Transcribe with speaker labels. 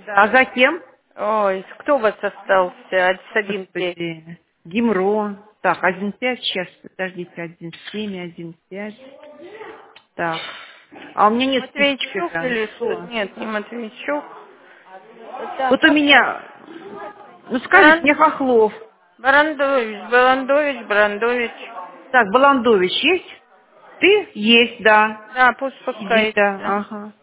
Speaker 1: А за кем?
Speaker 2: Ой, кто у вас остался? С 1-5.
Speaker 1: Господи. Гимро. Так, 1,5 сейчас, подождите, 1,7, 1,5. Так. А у меня нет
Speaker 2: Матвейчук
Speaker 1: списочка.
Speaker 2: или что?
Speaker 1: Кто?
Speaker 2: Нет, не Матвейчук. Это
Speaker 1: Вот у меня... Ну скажите
Speaker 2: Баран...
Speaker 1: мне, Хохлов.
Speaker 2: Барандович.
Speaker 1: Так, Баландович есть? Ты? Есть, да.
Speaker 2: Да, пусть
Speaker 1: Сидит,
Speaker 2: пускай.
Speaker 1: да.
Speaker 2: Да.
Speaker 1: Ага.